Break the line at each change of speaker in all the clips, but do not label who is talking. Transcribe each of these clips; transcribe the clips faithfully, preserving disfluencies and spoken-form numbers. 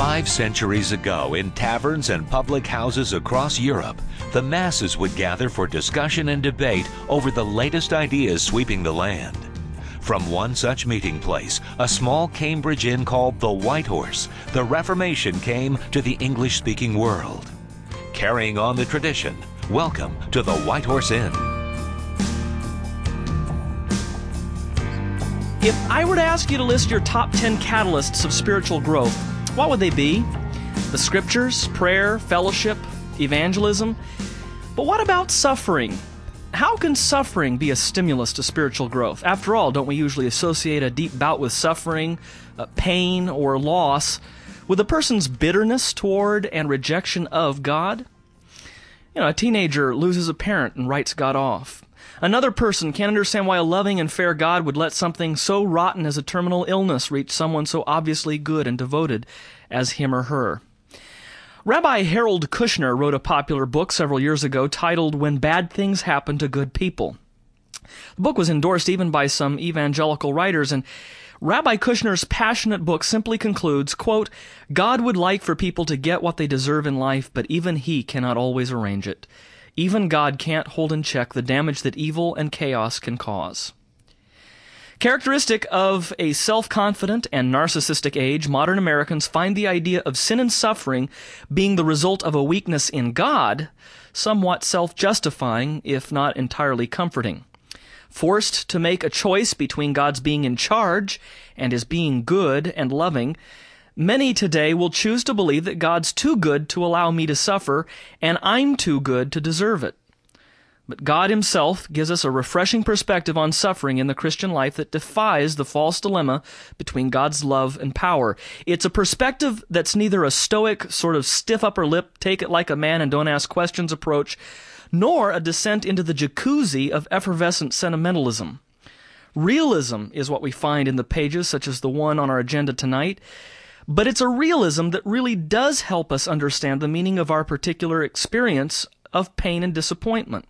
Five centuries ago, in taverns and public houses across Europe, the masses would gather for discussion and debate over the latest ideas sweeping the land. From one such meeting place, a small Cambridge inn called the White Horse, the Reformation came to the English-speaking world. Carrying on the tradition, welcome to the White Horse Inn.
If I were to ask you to list your top ten catalysts of spiritual growth, what would they be? The scriptures, prayer, fellowship, evangelism? But what about suffering? How can suffering be a stimulus to spiritual growth? After all, don't we usually associate a deep bout with suffering, uh, pain, or loss with a person's bitterness toward and rejection of God? You know, a teenager loses a parent and writes God off. Another person can't understand why a loving and fair God would let something so rotten as a terminal illness reach someone so obviously good and devoted as him or her. Rabbi Harold Kushner wrote a popular book several years ago titled When Bad Things Happen to Good People. The book was endorsed even by some evangelical writers, and Rabbi Kushner's passionate book simply concludes, quote, God would like for people to get what they deserve in life, but even He cannot always arrange it. Even God can't hold in check the damage that evil and chaos can cause. Characteristic of a self-confident and narcissistic age, modern Americans find the idea of sin and suffering being the result of a weakness in God somewhat self-justifying, if not entirely comforting. Forced to make a choice between God's being in charge and His being good and loving, many today will choose to believe that God's too good to allow me to suffer, and I'm too good to deserve it. But God Himself gives us a refreshing perspective on suffering in the Christian life that defies the false dilemma between God's love and power. It's a perspective that's neither a stoic, sort of stiff upper lip, take it like a man and don't ask questions approach, nor a descent into the jacuzzi of effervescent sentimentalism. Realism is what we find in the pages such as the one on our agenda tonight, but it's a realism that really does help us understand the meaning of our particular experience of pain and disappointment.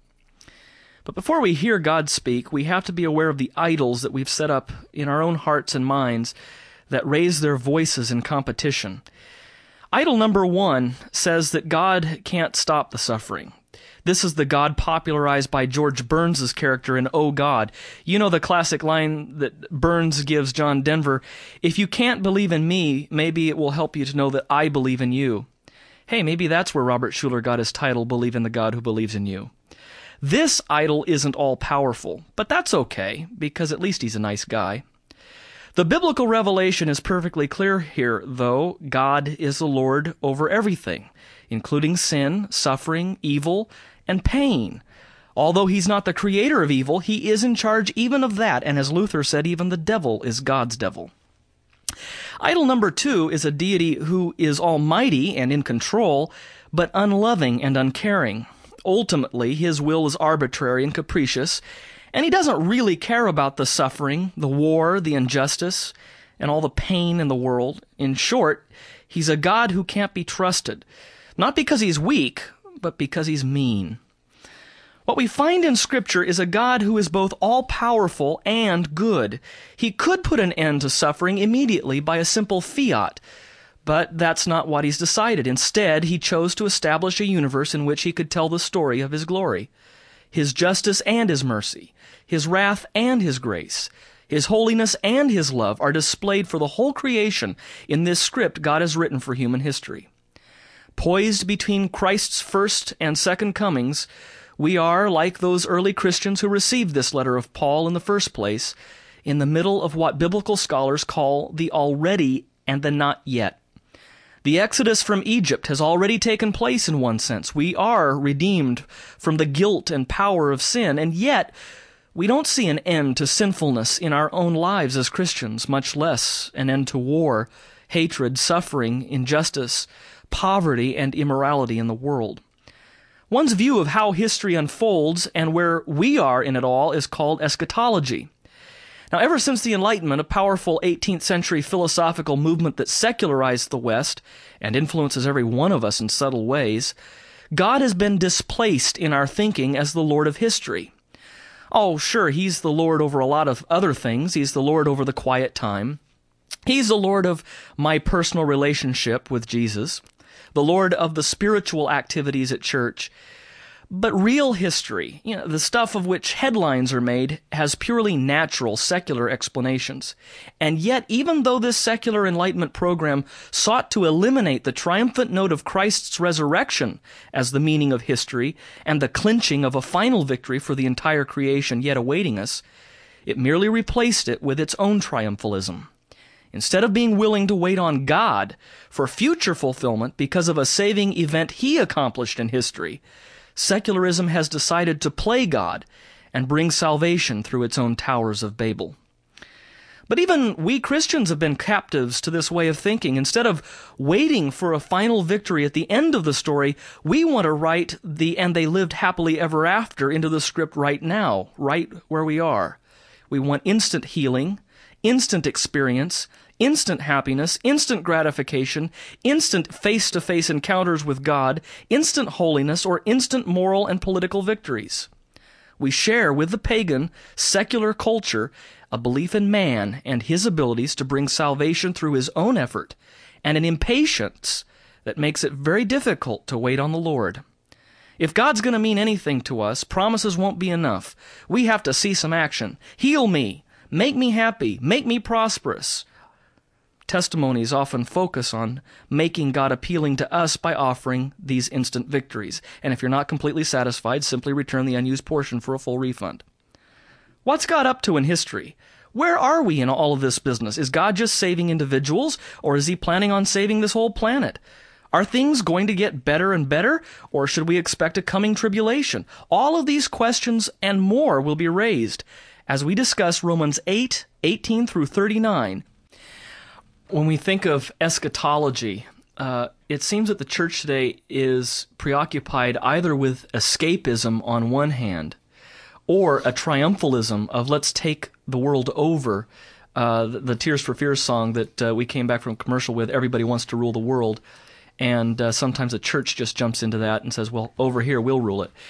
But before we hear God speak, we have to be aware of the idols that we've set up in our own hearts and minds that raise their voices in competition. Idol number one says that God can't stop the suffering. This is the God popularized by George Burns' character in Oh God. You know the classic line that Burns gives John Denver, if you can't believe in me, maybe it will help you to know that I believe in you. Hey, maybe that's where Robert Schuller got his title, Believe in the God Who Believes in You. This idol isn't all-powerful, but that's okay, because at least he's a nice guy. The biblical revelation is perfectly clear here, though. God is the Lord over everything, including sin, suffering, evil, and pain. Although He's not the creator of evil, He is in charge even of that, and as Luther said, even the devil is God's devil. Idol number two is a deity who is almighty and in control, but unloving and uncaring. Ultimately, His will is arbitrary and capricious, and He doesn't really care about the suffering, the war, the injustice, and all the pain in the world. In short, He's a God who can't be trusted, not because He's weak, but because He's mean. What we find in Scripture is a God who is both all-powerful and good. He could put an end to suffering immediately by a simple fiat, but that's not what He's decided. Instead, He chose to establish a universe in which He could tell the story of His glory, His justice and His mercy, His wrath and His grace, His holiness and His love are displayed for the whole creation in this script God has written for human history. Poised between Christ's first and second comings, we are, like those early Christians who received this letter of Paul in the first place, in the middle of what biblical scholars call the already and the not yet. The exodus from Egypt has already taken place in one sense. We are redeemed from the guilt and power of sin, and yet we don't see an end to sinfulness in our own lives as Christians, much less an end to war, hatred, suffering, injustice, poverty, and immorality in the world. One's view of how history unfolds and where we are in it all is called eschatology. Now, ever since the Enlightenment, a powerful eighteenth century philosophical movement that secularized the West and influences every one of us in subtle ways, God has been displaced in our thinking as the Lord of history. Oh, sure, He's the Lord over a lot of other things. He's the Lord over the quiet time. He's the Lord of my personal relationship with Jesus, the Lord of the spiritual activities at church. But real history, you know, the stuff of which headlines are made, has purely natural, secular explanations. And yet, even though this secular Enlightenment program sought to eliminate the triumphant note of Christ's resurrection as the meaning of history and the clinching of a final victory for the entire creation yet awaiting us, it merely replaced it with its own triumphalism. Instead of being willing to wait on God for future fulfillment because of a saving event He accomplished in history, secularism has decided to play God and bring salvation through its own towers of Babel. But even we Christians have been captives to this way of thinking. Instead of waiting for a final victory at the end of the story, we want to write the "and they lived happily ever after" into the script right now, right where we are. We want instant healing, instant experience, instant happiness, instant gratification, instant face-to-face encounters with God, instant holiness, or instant moral and political victories. We share with the pagan, secular culture a belief in man and his abilities to bring salvation through his own effort, and an impatience that makes it very difficult to wait on the Lord. If God's going to mean anything to us, promises won't be enough. We have to see some action. Heal me. Make me happy. Make me prosperous. Testimonies often focus on making God appealing to us by offering these instant victories. And if you're not completely satisfied, simply return the unused portion for a full refund. What's God up to in history? Where are we in all of this business? Is God just saving individuals, or is He planning on saving this whole planet? Are things going to get better and better, or should we expect a coming tribulation? All of these questions and more will be raised as we discuss Romans eight, eighteen through thirty-nine. When we think of eschatology, uh, it seems that the church today is preoccupied either with escapism on one hand, or a triumphalism of let's take the world over. Uh, the, the Tears for Fears song that uh, we came back from commercial with, everybody wants to rule the world. And uh, sometimes the church just jumps into that and says, well, over here, we'll rule it.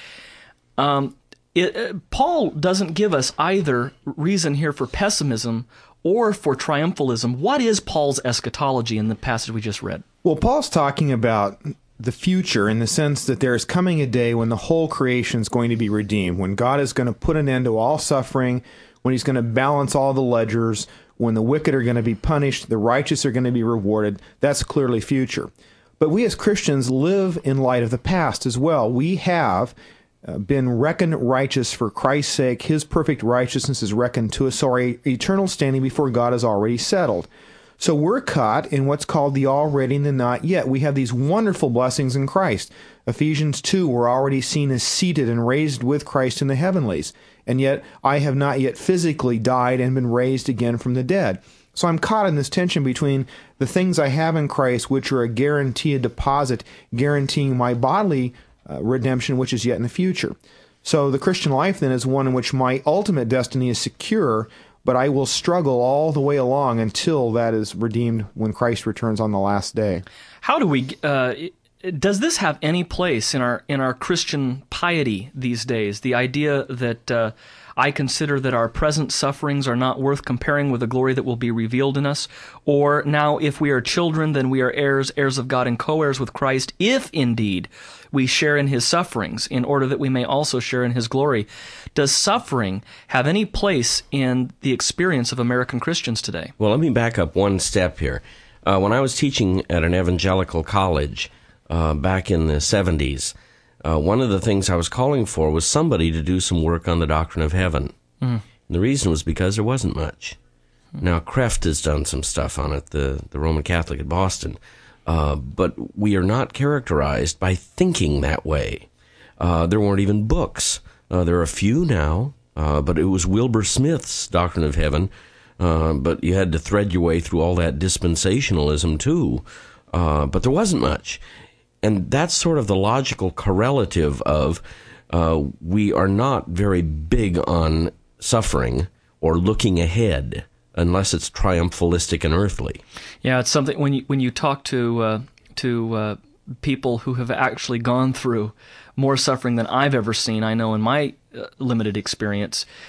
Um, it uh, Paul doesn't give us either reason here for pessimism or for triumphalism. What is Paul's eschatology in the passage we just read?
Well, Paul's talking about the future in the sense that there is coming a day when the whole creation is going to be redeemed, when God is going to put an end to all suffering, when He's going to balance all the ledgers, when the wicked are going to be punished, the righteous are going to be rewarded. That's clearly future. But we as Christians live in light of the past as well. We have uh, been reckoned righteous for Christ's sake. His perfect righteousness is reckoned to us, so our eternal standing before God is already settled. So we're caught in what's called the already and the not yet. We have these wonderful blessings in Christ. Ephesians two, we're already seen as seated and raised with Christ in the heavenlies. And yet I have not yet physically died and been raised again from the dead. So I'm caught in this tension between the things I have in Christ, which are a guarantee, a deposit, guaranteeing my bodily uh, redemption, which is yet in the future. So the Christian life then is one in which my ultimate destiny is secure, but I will struggle all the way along until that is redeemed when Christ returns on the last day.
How do we... Uh, does this have any place in our in our Christian piety these days? The idea that uh, I consider that our present sufferings are not worth comparing with the glory that will be revealed in us, or now if we are children, then we are heirs, heirs of God and co-heirs with Christ, if indeed we share in His sufferings, in order that we may also share in His glory. Does suffering have any place in the experience of American Christians today?
Well, let me back up one step here. Uh, when I was teaching at an evangelical college uh, back in the seventies, uh, one of the things I was calling for was somebody to do some work on the doctrine of heaven. Mm. And the reason was because there wasn't much. Mm. Now, Kreft has done some stuff on it, the, the Roman Catholic at Boston. Uh, but we are not characterized by thinking that way. Uh, there weren't even books. Uh, there are a few now, uh, but it was Wilbur Smith's Doctrine of Heaven. Uh, but you had to thread your way through all that dispensationalism too. Uh, but there wasn't much. And that's sort of the logical correlative of uh, we are not very big on suffering or looking ahead, unless it's triumphalistic and earthly.
Yeah, it's something when you when you talk to uh, to uh, people who have actually gone through more suffering than I've ever seen, I know in my uh, limited experience,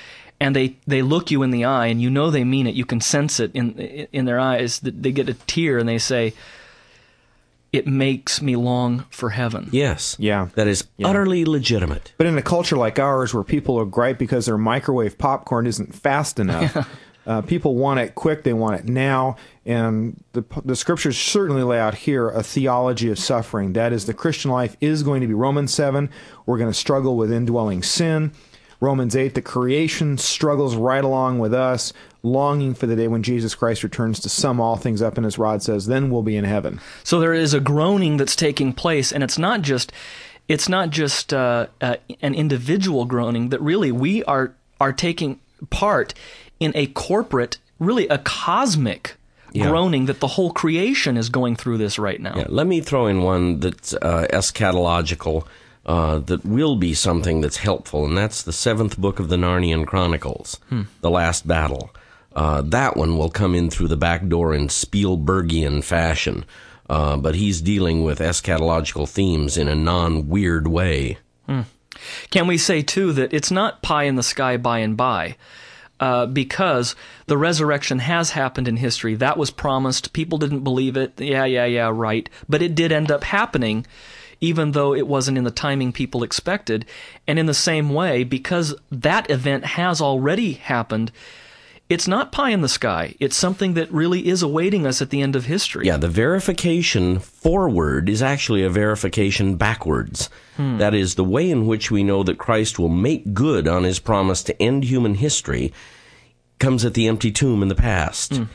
and they, they look you in the eye, and you know they mean it. You can sense it in in their eyes. They get a tear, and they say, "It makes me long for heaven."
Yes.
Yeah.
That is
Yeah.
utterly legitimate.
But in a culture like ours, where people are gripe because their microwave popcorn isn't fast enough, uh, people want it quick, they want it now, and the, the scriptures certainly lay out here a theology of suffering. That is, the Christian life is going to be Romans seven. We're going to struggle with indwelling sin. Romans eight, the creation struggles right along with us, longing for the day when Jesus Christ returns to sum all things up, and as Rod says, then we'll be in heaven.
So there is a groaning that's taking place, and it's not just it's not just uh, uh, an individual groaning. That really we are are taking part in a corporate, really a cosmic
Yeah.
groaning that the whole creation is going through this right now.
Yeah, let me throw in one that's uh, eschatological, uh, that will be something that's helpful, and that's the seventh book of the Narnian Chronicles, hmm. The Last Battle. Uh, that one will come in through the back door in Spielbergian fashion, uh, but he's dealing with eschatological themes in a non-weird way.
Hmm. Can we say, too, that it's not pie in the sky by and by? Uh, because the resurrection has happened in history. That was promised. People didn't believe it. Yeah, yeah, yeah, right. But it did end up happening, even though it wasn't in the timing people expected. And in the same way, because that event has already happened, it's not pie in the sky. It's something that really is awaiting us at the end of history.
Yeah, the verification forward is actually a verification backwards. Hmm. That is, the way in which we know that Christ will make good on his promise to end human history comes at the empty tomb in the past.
Hmm.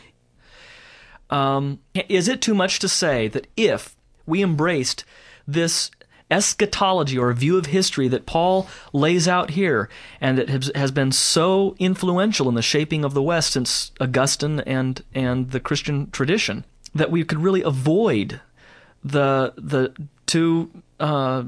Um, is it too much to say that if we embraced this eschatology or view of history that Paul lays out here, and that has, has been so influential in the shaping of the West since Augustine and and the Christian tradition, that we could really avoid the the two uh,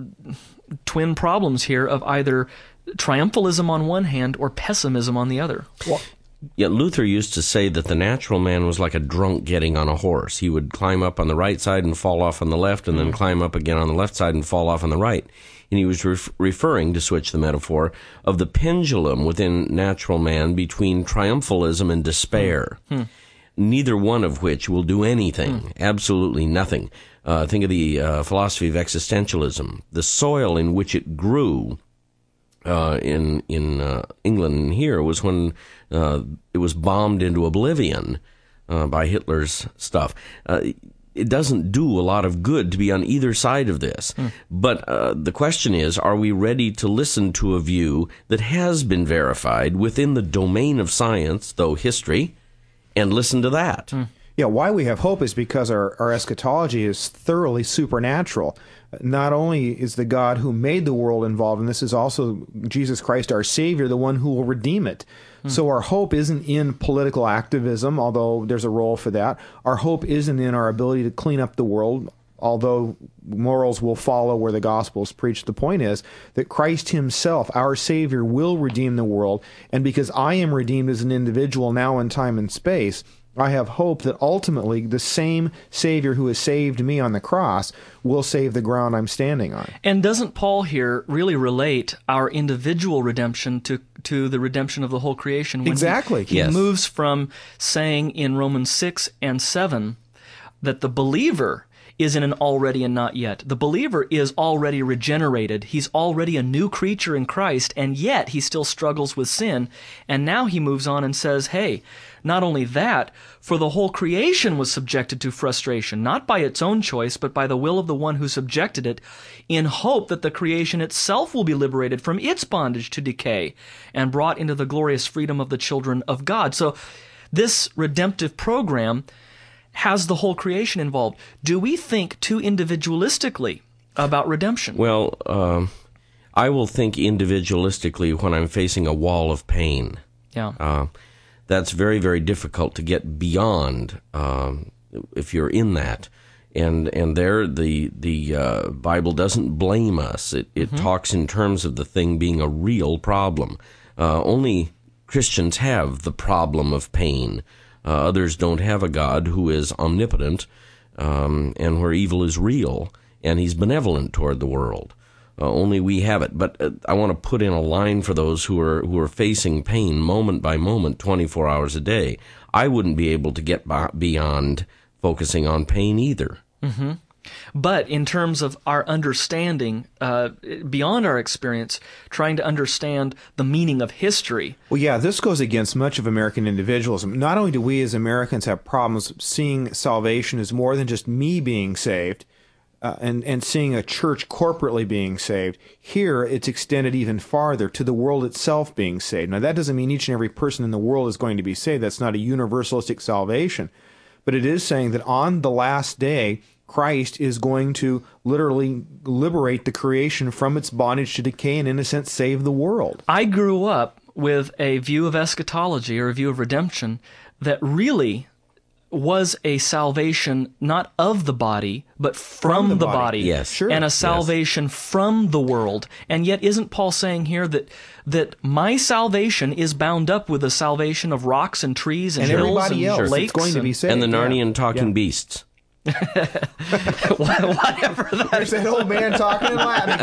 twin problems here of either triumphalism on one hand or pessimism on the other?
Well,
Yeah, Luther used to say that the natural man was like a drunk getting on a horse. He would climb up on the right side and fall off on the left, and then climb up again on the left side and fall off on the right. And he was ref- referring, to switch the metaphor, of the pendulum within natural man between triumphalism and despair, hmm. neither one of which will do anything, hmm. absolutely nothing. Uh, think of the uh, philosophy of existentialism. The soil in which it grew Uh, in in uh, England and here was when uh, it was bombed into oblivion uh, by Hitler's stuff. Uh, it doesn't do a lot of good to be on either side of this. Mm. But uh, the question is, are we ready to listen to a view that has been verified within the domain of science, though history, and listen to that? Mm.
Yeah, why we have hope is because our, our eschatology is thoroughly supernatural. Not only is the God who made the world involved in this, is also Jesus Christ, our Savior, the one who will redeem it. Hmm. So our hope isn't in political activism, although there's a role for that. Our hope isn't in our ability to clean up the world, although morals will follow where the gospel is preached. The point is that Christ himself, our Savior, will redeem the world. And because I am redeemed as an individual now in time and space, I have hope that ultimately the same Savior who has saved me on the cross will save the ground I'm standing on.
And doesn't Paul here really relate our individual redemption to, to the redemption of the whole creation? When
exactly.
He, he
yes.
moves from saying in Romans six and seven that the believer is in an already and not yet. The believer is already regenerated. He's already a new creature in Christ, and yet he still struggles with sin. And now he moves on and says, hey, not only that, for the whole creation was subjected to frustration, not by its own choice, but by the will of the one who subjected it, in hope that the creation itself will be liberated from its bondage to decay and brought into the glorious freedom of the children of God. So this redemptive program has the whole creation involved. Do we think too individualistically about redemption?
Well, um, I will think individualistically when I'm facing a wall of pain.
Yeah.
Uh, that's very, very difficult to get beyond um, if you're in that. And and there, the the uh, Bible doesn't blame us. It, it mm-hmm. talks in terms of the thing being a real problem. Uh, only Christians have the problem of pain. Uh, others don't have a God who is omnipotent um, and where evil is real, and he's benevolent toward the world. Uh, only we have it. But uh, I want to put in a line for those who are who are facing pain moment by moment, twenty-four hours a day. I wouldn't be able to get b- beyond focusing on pain either.
Mm-hmm. But in terms of our understanding, uh, beyond our experience, trying to understand the meaning of history.
Well, yeah, this goes against much of American individualism. Not only do we as Americans have problems seeing salvation as more than just me being saved, Uh, and, and seeing a church corporately being saved. Here, it's extended even farther to the world itself being saved. Now, that doesn't mean each and every person in the world is going to be saved. That's not a universalistic salvation. But it is saying that on the last day, Christ is going to literally liberate the creation from its bondage to decay and, in a sense, save the world.
I grew up with a view of eschatology, or a view of redemption, that really was a salvation not of the body, but from,
From the
the,
body.
body,
Yes.
Sure.
and a
Yes.
salvation from the world. And yet, isn't Paul saying here that that my salvation is bound up with the salvation of rocks and trees and,
And
hills
everybody
and
else
lakes
that's going to be
and
saved.
And the Narnian
yeah.
talking
Yeah.
beasts.
whatever that
There's that old man talking in Latin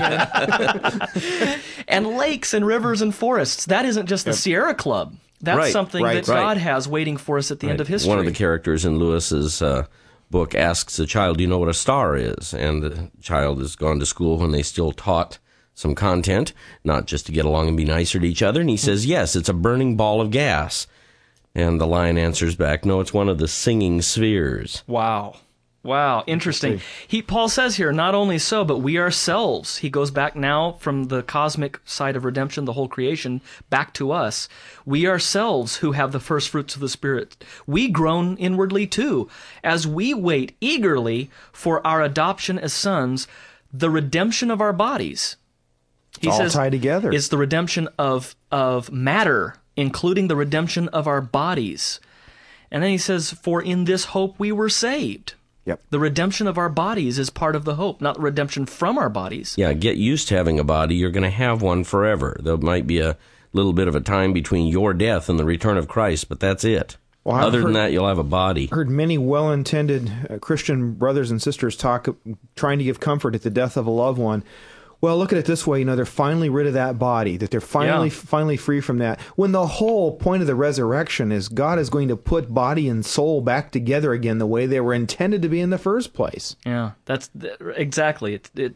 again.
and lakes and rivers and forests. That isn't just the Sierra Club. That's
Right,
something
right,
that
right.
God has waiting for us at the end of history.
One of the characters in Lewis's uh, book asks the child, do you know what a star is? And the child has gone to school when they still taught some content, not just to get along and be nicer to each other. And he says, yes, it's a burning ball of gas. And the lion answers back, no, it's one of the singing spheres.
Wow. Wow, interesting. He Paul says here, not only so, but we ourselves, he goes back now from the cosmic side of redemption, the whole creation, back to us. We ourselves who have the first fruits of the Spirit, we groan inwardly too, as we wait eagerly for our adoption as sons, the redemption of our bodies. He
all
says
tied together.
It's the redemption of, of matter, including the redemption of our bodies. And then he says, for in this hope we were saved.
Yep.
The redemption of our bodies is part of the hope, not the redemption from our bodies.
Yeah, get used to having a body. You're going to have one forever. There might be a little bit of a time between your death and the return of Christ, but that's it.
Well, I've
Other than
heard-
that, you'll have a body.
heard many well-intended uh, Christian brothers and sisters talk, trying to give comfort at the death of a loved one. Well, look at it this way, you know, they're finally rid of that body, that they're finally
Yeah.
finally free from that. When the whole point of the resurrection is God is going to put body and soul back together again the way they were intended to be in the first place.
Yeah, that's th- exactly it. it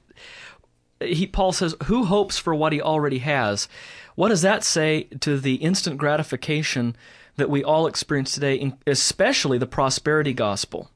he, Paul says, who hopes for what he already has? What does that say to the instant gratification that we all experience today, in, especially the prosperity gospel?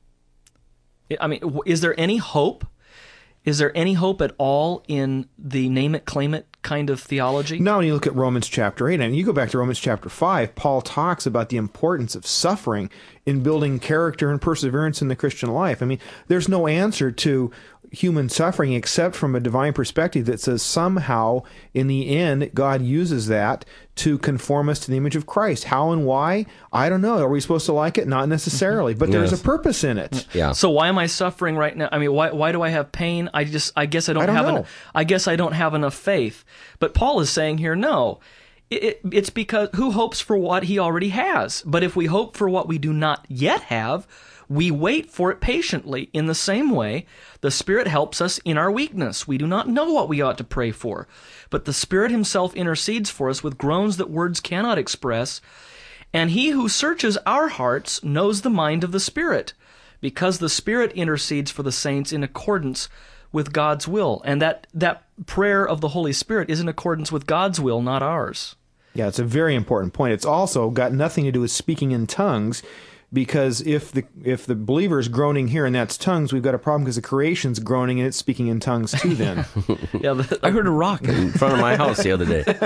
I mean, w- is there any hope? Is there any hope at all in the name it, claim it kind of theology?
Now, when you look at Romans chapter eight, and you go back to Romans chapter five, Paul talks about the importance of suffering in building character and perseverance in the Christian life. I mean, there's no answer to human suffering except from a divine perspective that says somehow, in the end, God uses that to conform us to the image of Christ. How and why? I don't know. Are we supposed to like it? Not necessarily, but there's
Yes.
a purpose in it.
Yeah.
So why am I suffering right now? I mean, why why do I have pain? I just I guess I don't,
I don't
have
know.
en- I guess I don't have enough faith. But Paul is saying here, no. It, it, it's because who hopes for what he already has? But if we hope for what we do not yet have, we wait for it patiently. In the same way, the Spirit helps us in our weakness. We do not know what we ought to pray for, but the Spirit himself intercedes for us with groans that words cannot express. And he who searches our hearts knows the mind of the Spirit, because the Spirit intercedes for the saints in accordance with God's will. And that, that prayer of the Holy Spirit is in accordance with God's will, not ours.
Yeah, it's a very important point. It's also got nothing to do with speaking in tongues, because if the if the believer is groaning here and that's tongues, we've got a problem because the creation's groaning and it's speaking in tongues too then.
Yeah, the,
I heard a rock in front of my house the other day.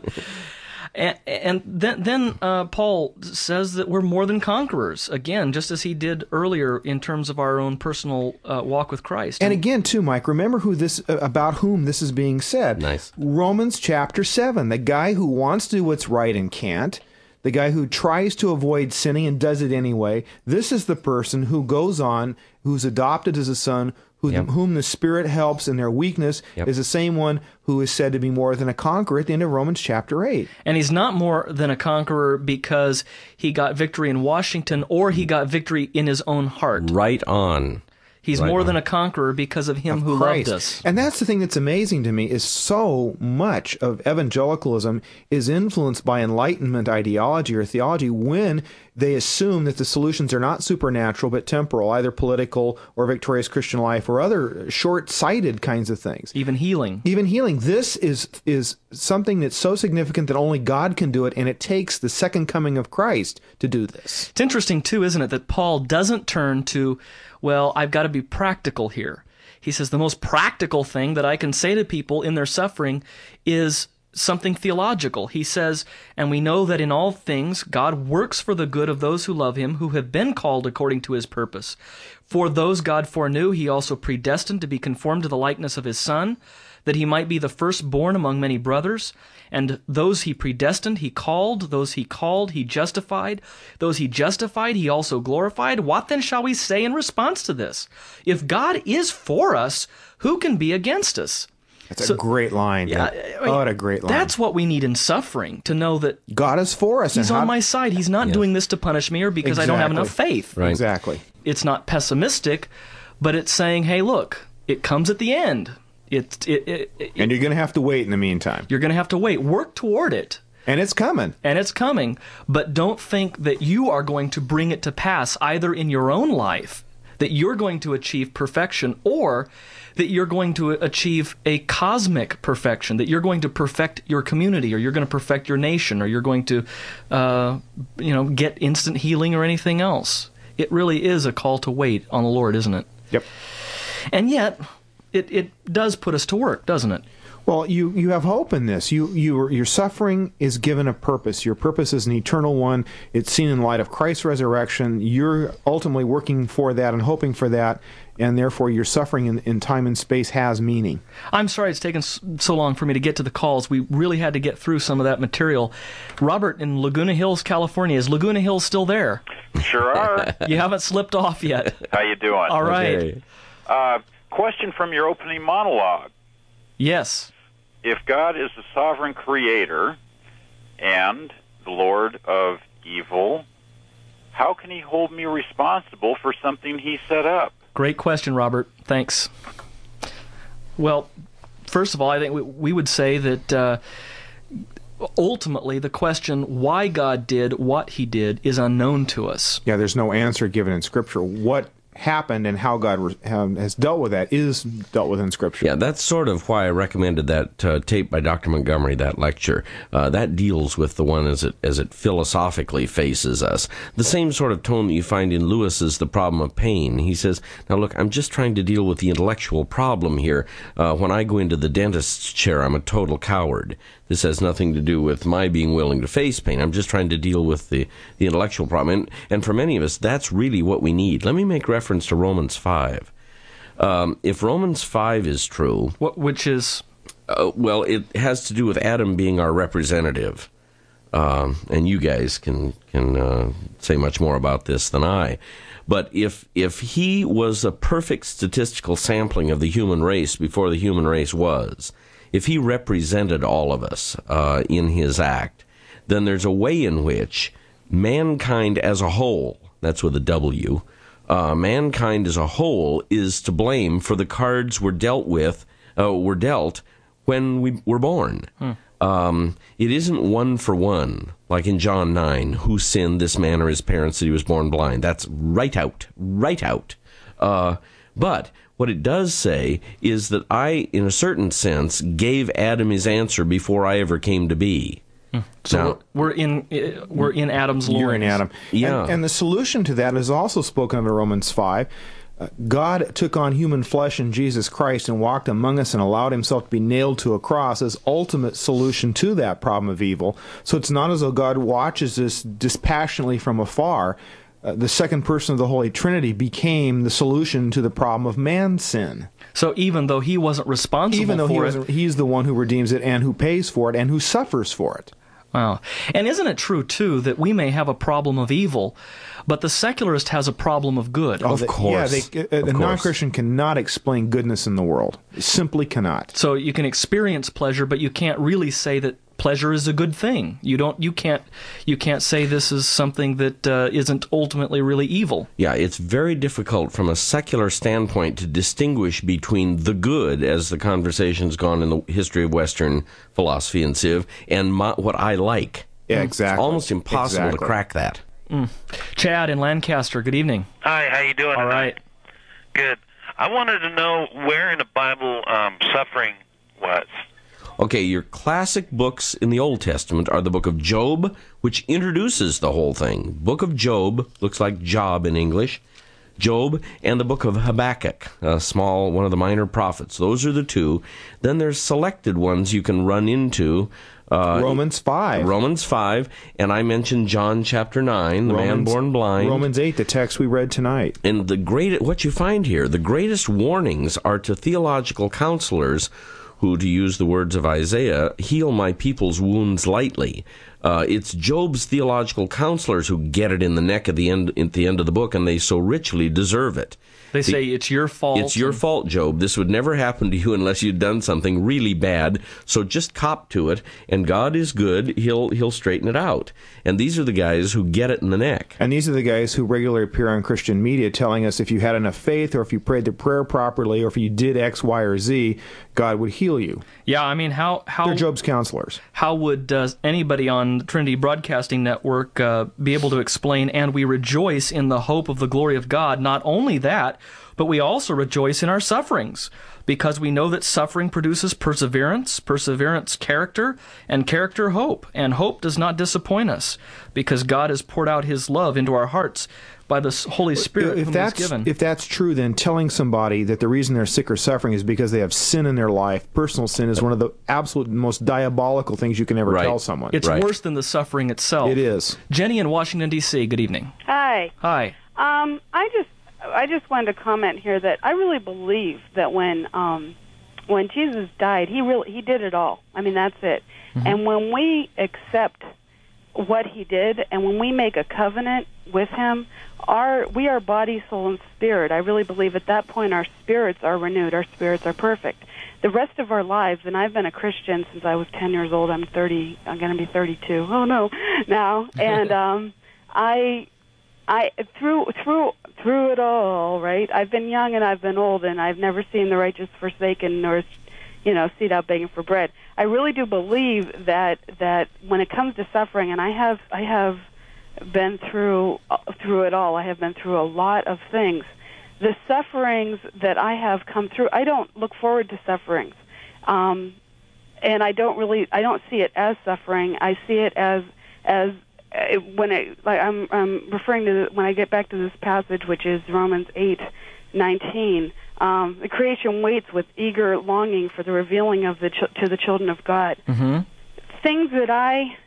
And, and then, then uh, Paul says that we're more than conquerors, again, just as he did earlier in terms of our own personal uh, walk with Christ.
And again, too, Mike, remember who this uh, about whom this is being said.
Nice.
Romans chapter seven, the guy who wants to do what's right and can't, the guy who tries to avoid sinning and does it anyway. This is the person who goes on, who's adopted as a son, who,
Yep.
whom the Spirit helps in their weakness,
Yep.
is the same one who is said to be more than a conqueror at the end of Romans chapter eight.
And he's not more than a conqueror because he got victory in Washington or he got victory in his own heart.
Right on.
He's
Right
more
on.
than a conqueror because of him
of
who
Christ.
loved us.
And that's the thing that's amazing to me is so much of evangelicalism is influenced by Enlightenment ideology or theology when they assume that the solutions are not supernatural but temporal, either political or victorious Christian life or other short-sighted kinds of things.
Even healing.
Even healing. This is is something that's so significant that only God can do it, and it takes the second coming of Christ to do this.
It's interesting, too, isn't it, that Paul doesn't turn to, well, I've got to be practical here. He says the most practical thing that I can say to people in their suffering is something theological. He says, and we know that in all things God works for the good of those who love him, who have been called according to his purpose. For those God foreknew, he also predestined to be conformed to the likeness of his Son, that he might be the firstborn among many brothers. And those he predestined, he called. Those he called, he justified. Those he justified, he also glorified. What then shall we say in response to this? If God is for us, who can be against us?
That's
So-
a great line.
Yeah,
Yeah.
I mean,
oh, what a great line.
That's what we need in suffering, to know that
God is for us.
he's
and
on
how-
my side. He's not
Yeah.
doing this to punish me or because I don't have enough
Exactly.
faith.
Right.
Exactly.
It's not pessimistic, but it's saying, hey, look, it comes at the end. It, it, it, it,
And you're going to have to wait in the meantime.
you're going to have to wait. Work toward it.
And it's coming.
And it's coming. But don't think that you are going to bring it to pass either in your own life, that you're going to achieve perfection, or that you're going to achieve a cosmic perfection, that you're going to perfect your community, or you're going to perfect your nation, or you're going to, uh, you know, get instant healing or anything else. It really is a call to wait on the Lord, isn't it?
Yep.
And yet, it, it does put us to work, doesn't it?
Well, you, you have hope in this. You you your suffering is given a purpose. Your purpose is an eternal one. It's seen in light of Christ's resurrection. You're ultimately working for that and hoping for that, and therefore your suffering in, in time and space has meaning.
I'm sorry it's taken s- so long for me to get to the calls. We really had to get through some of that material. Robert in Laguna Hills, California. Is Laguna Hills still there?
Sure are.
You haven't slipped off yet.
How you doing?
All right.
Okay.
Uh, question from your opening monologue.
Yes.
If God is the sovereign creator and the Lord of evil, how can he hold me responsible for something he set up?
Great question, Robert. Thanks. Well, first of all, I think we, we would say that uh, ultimately the question why God did what he did is unknown to us.
Yeah, there's no answer given in Scripture. What happened and how God re- um, has dealt with that is dealt with in Scripture.
Yeah, that's sort of why I recommended that uh, tape by Doctor Montgomery, that lecture. Uh, that deals with the one as it as it philosophically faces us. The same sort of tone that you find in Lewis's The Problem of Pain. He says, now look, I'm just trying to deal with the intellectual problem here. Uh, when I go into the dentist's chair, I'm a total coward. This has nothing to do with my being willing to face pain. I'm just trying to deal with the, the intellectual problem. And, and for many of us, that's really what we need. Let me make reference to Romans five. Um, if Romans five is true,
What, which is,
uh, well, it has to do with Adam being our representative. Um, and you guys can can uh, say much more about this than I. But if if he was a perfect statistical sampling of the human race before the human race was, if he represented all of us uh, in his act, then there's a way in which mankind as a whole, that's with a W, uh, mankind as a whole is to blame for the cards we're dealt with, uh, were dealt when we were born. Hmm. Um, it isn't one for one, like in John nine, who sinned, this man or his parents, that he was born blind. That's right out, right out. Uh, but what it does say is that I, in a certain sense, gave Adam his answer before I ever came to be.
so
Now-
we're in uh, we're in Adam's loins.
You're in Adam.
Yeah.
And, and the solution to that is also spoken of in Romans five. Uh, God took on human flesh in Jesus Christ and walked among us and allowed himself to be nailed to a cross as ultimate solution to that problem of evil. So it's not as though God watches this dispassionately from afar. Uh, the second person of the Holy Trinity became the solution to the problem of man's sin.
So even though he wasn't responsible
Even though he
for
wasn't,
it,
he's the one who redeems it and who pays for it and who suffers for it.
wow. And isn't it true too that we may have a problem of evil, but the secularist has a problem of good?
Of
The-
course.
Yeah, they, a,
Of
a
course.
non-Christian cannot explain goodness in the world. Simply cannot.
So you can experience pleasure, but you can't really say that pleasure is a good thing. You don't, you can't, you can't say this is something that uh, isn't ultimately really evil.
Yeah, it's very difficult from a secular standpoint to distinguish between the good, as the conversation's gone in the history of Western philosophy and civ, and my, what I like.
Yeah, exactly.
It's almost impossible
exactly.
to crack that.
Mm. Chad in Lancaster, good evening.
Hi, how you doing?
All right.
Good. I wanted to know where in the Bible um, suffering was.
Okay, your classic books in the Old Testament are the book of Job, which introduces the whole thing. Book of Job, looks like Job in English. Job, and the book of Habakkuk, a small, one of the minor prophets. Those are the two. Then there's selected ones you can run into. Uh,
Romans five.
Romans five, and I mentioned John chapter nine, the
Romans,
man born blind.
Romans eight, the text we read tonight.
And the great, what you find here, the greatest warnings are to theological counselors who, to use the words of Isaiah, heal my people's wounds lightly. Uh, it's Job's theological counselors who get it in the neck at the end at the end of the book, and they so richly deserve it.
They
The-
say it's your fault.
It's your
and-
fault, Job. This would never happen to you unless you'd done something really bad. So just cop to it, and God is good. He'll he'll straighten it out. And these are the guys who get it in the neck.
And these are the guys who regularly appear on Christian media telling us if you had enough faith, or if you prayed the prayer properly, or if you did X, Y, or Z, God would heal you.
Yeah, I mean, how how
They're Job's counselors.
how would uh, anybody on the Trinity Broadcasting Network uh, be able to explain, and we rejoice in the hope of the glory of God? Not only that, but we also rejoice in our sufferings, because we know that suffering produces perseverance, perseverance character, and character hope. And hope does not disappoint us, because God has poured out His love into our hearts by the Holy Spirit
If
whom
that's
He's given.
if that's true, then telling somebody that the reason they're sick or suffering is because they have sin in their life, personal sin, is one of the absolute most diabolical things you can ever
Right.
tell someone.
It's
Right.
worse than the suffering itself.
It is.
Jenny in Washington, D C, good evening.
Hi.
Hi.
Um, I just I just wanted to comment here that I really believe that when um, when Jesus died, he really he did it all. I mean, that's it. Mm-hmm. And when we accept what he did, and when we make a covenant with him, our we are body, soul, and spirit. I really believe at that point our spirits are renewed. Our spirits are perfect. The rest of our lives, and I've been a Christian since I was ten years old. I'm thirty. I'm going to be thirty-two. Oh no, now and um, I. I through through through it all, right? I've been young and I've been old, and I've never seen the righteous forsaken nor, you know, seed out begging for bread. I really do believe that that when it comes to suffering, and I have I have been through through it all. I have been through a lot of things. The sufferings that I have come through, I don't look forward to sufferings, um, and I don't really I don't see it as suffering. I see it as as It, when it, like I'm, I'm referring to the, when I get back to this passage, which is Romans eight nineteen. Um, the creation waits with eager longing for the revealing of the ch- to the children of God.
Mm-hmm.
Things that I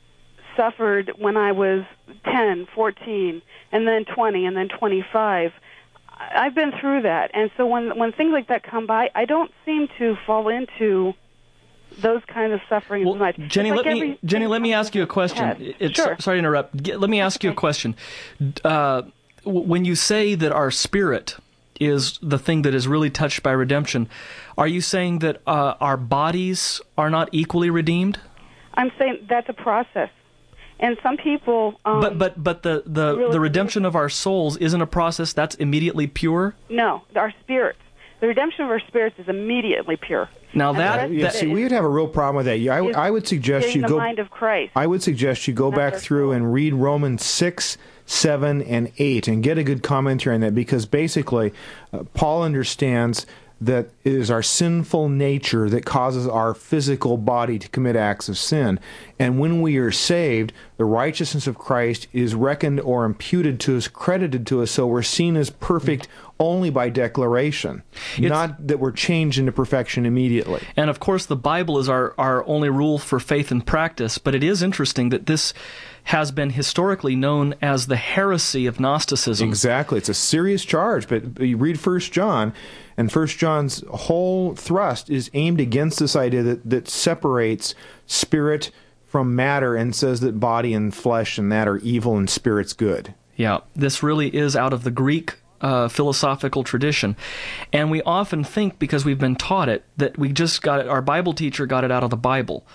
suffered when I was ten, fourteen, and then twenty, and then twenty-five. I've been through that, and so when when things like that come by, I don't seem to fall into those kind of suffering
well,
as much.
Jenny,
It's like
let me
every-
Jenny, let me ask you a question.
Yes.
It's,
Sure.
Sorry to interrupt. Get, let me ask you a question. Uh, w- when you say that our spirit is the thing that is really touched by redemption, are you saying that uh, our bodies are not equally redeemed?
I'm saying that's a process, and some people. Um,
but but but the the,
really
the redemption of our souls isn't a process that's immediately pure.
no, our spirits. The redemption of our spirits is immediately pure.
Now
And the
that,
rest
Yeah,
of
see,
it
we
is-
would have a real problem with that. Yeah, I,
is
I would suggest
getting
you
the
go.
mind of Christ.
I would suggest you go
That's
back
our
through
soul.
and read Romans six, seven, and eight and get a good commentary on that, because basically uh, Paul understands that it is our sinful nature that causes our physical body to commit acts of sin. And when we are saved, the righteousness of Christ is reckoned or imputed to us, credited to us, so we're seen as perfect only by declaration,
It's-
not that we're changed into perfection immediately.
And of course, the Bible is our, our only rule for faith and practice, but it is interesting that this has been historically known as the heresy of Gnosticism.
Exactly. It's a serious charge, but you read First John, and First John's whole thrust is aimed against this idea that, that separates spirit from matter and says that body and flesh and that are evil and spirit's good.
Yeah, this really is out of the Greek uh, philosophical tradition. And we often think, because we've been taught it, that we just got it, our Bible teacher got it out of the Bible.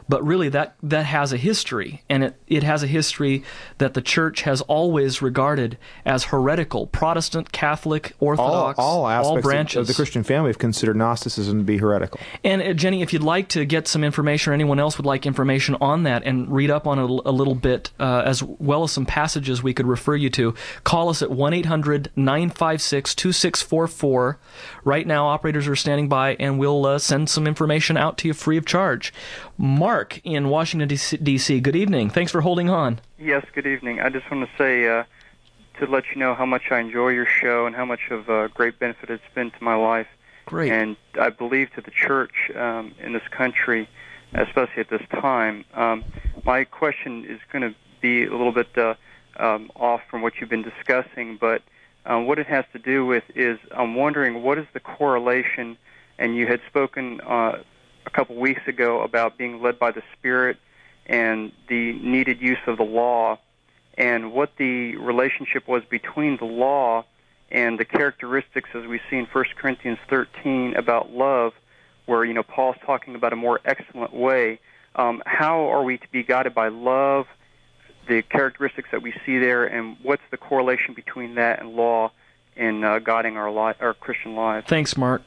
But really, that, that has a history, and it, it has a history that the Church has always regarded as heretical. Protestant, Catholic, Orthodox,
all, all aspects
all branches
of the Christian family have considered Gnosticism to be heretical.
And uh, Jenny, if you'd like to get some information, or anyone else would like information on that, and read up on it a, a little bit, uh, as well as some passages we could refer you to, call us at one eight hundred nine five six two six four four. Right now, operators are standing by, and we'll uh, send some information out to you free of charge. Mark in Washington, D C, good evening. Thanks for holding on.
Yes, good evening. I just want to say, uh, to let you know how much I enjoy your show and how much of uh, great benefit it's been to my life.
Great.
And I believe to the church um, in this country, especially at this time. Um, my question is going to be a little bit uh, um, off from what you've been discussing, but um, what it has to do with is I'm wondering what is the correlation, and you had spoken uh, a couple weeks ago about being led by the Spirit and the needed use of the law, and what the relationship was between the law and the characteristics, as we see in First Corinthians thirteen about love, where, you know, Paul's talking about a more excellent way. Um, how are we to be guided by love, the characteristics that we see there, and what's the correlation between that and law in uh, guiding our li- our Christian lives?
Thanks, Mark.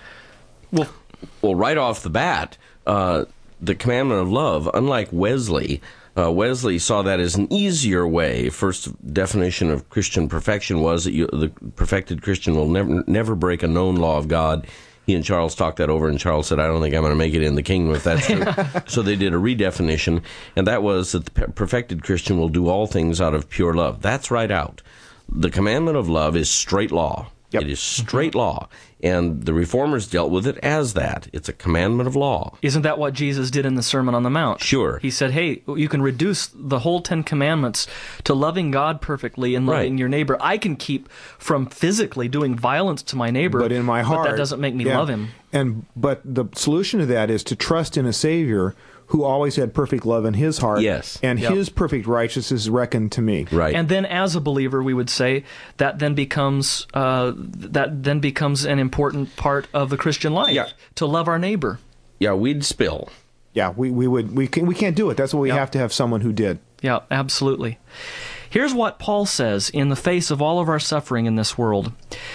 Well,
Well, right off the bat, uh, the commandment of love, unlike Wesley, uh, Wesley saw that as an easier way. First definition of Christian perfection was that you, the perfected Christian will never never break a known law of God. He and Charles talked that over, and Charles said, I don't think I'm going to make it in the kingdom if that's true. So they did a redefinition, and that was that the perfected Christian will do all things out of pure love. That's right out. The commandment of love is straight law. Yep. It is straight law, and the Reformers dealt with it as that. It's a commandment of law.
Isn't that what Jesus did in the Sermon on the Mount?
Sure.
He said, hey, you can reduce the whole Ten Commandments to loving God perfectly and loving
Right.
your neighbor. I can keep from physically doing violence to my neighbor,
But in my heart,
but that doesn't make me
yeah.
love him.
And but the solution to that is to trust in a Savior who always had perfect love in his heart.
Yes.
And
Yep.
his perfect righteousness is reckoned to me.
Right.
And then, as a believer, we would say that then becomes uh, that then becomes an important part of the Christian life,
Yeah.
to love our neighbor.
Yeah, we'd spill.
Yeah, we, we would we can we can't do it. That's why we
Yep.
have to have someone who did.
Yeah, absolutely. Here's what Paul says in the face of all of our suffering in this world.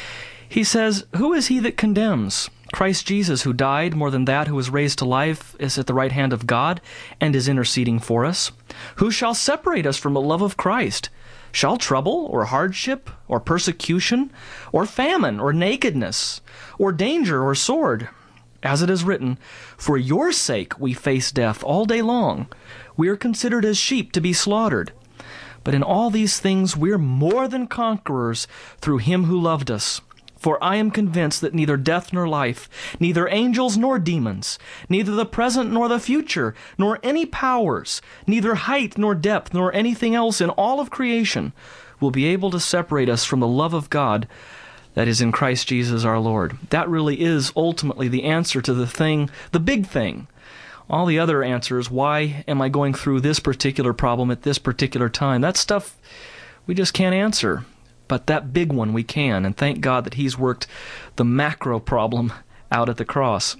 He says, "Who is he that condemns? Christ Jesus, who died, more than that, who was raised to life, is at the right hand of God and is interceding for us. Who shall separate us from the love of Christ? Shall trouble, or hardship, or persecution, or famine, or nakedness, or danger, or sword? As it is written, for your sake we face death all day long. We are considered as sheep to be slaughtered. But in all these things we are more than conquerors through him who loved us. For I am convinced that neither death nor life, neither angels nor demons, neither the present nor the future, nor any powers, neither height nor depth, nor anything else in all of creation will be able to separate us from the love of God that is in Christ Jesus our Lord." That really is ultimately the answer to the thing, the big thing. All the other answers, why am I going through this particular problem at this particular time, that stuff we just can't answer. But that big one we can, and thank God that He's worked the macro problem out at the cross.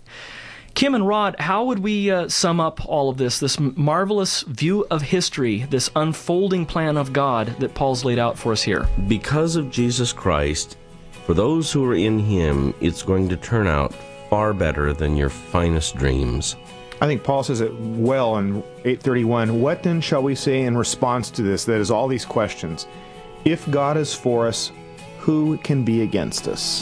Kim and Rod, how would we uh, sum up all of this, this marvelous view of history, this unfolding plan of God that Paul's laid out for us here?
Because of Jesus Christ, for those who are in Him, it's going to turn out far better than your finest dreams.
I think Paul says it well in eight thirty-one. What then shall we say in response to this? That is all these questions. If God is for us, who can be against us?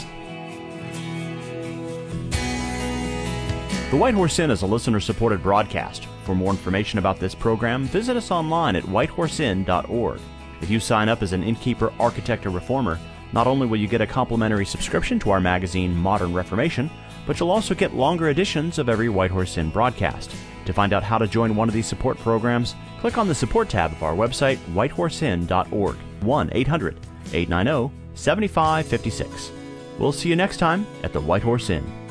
The White Horse Inn is a listener-supported broadcast. For more information about this program, visit us online at white horse inn dot org. If you sign up as an innkeeper, architect, or reformer, not only will you get a complimentary subscription to our magazine, Modern Reformation, but you'll also get longer editions of every White Horse Inn broadcast. To find out how to join one of these support programs, click on the support tab of our website, white horse inn dot org. one eight hundred eight nine zero seven five five six. We'll see you next time at the White Horse Inn.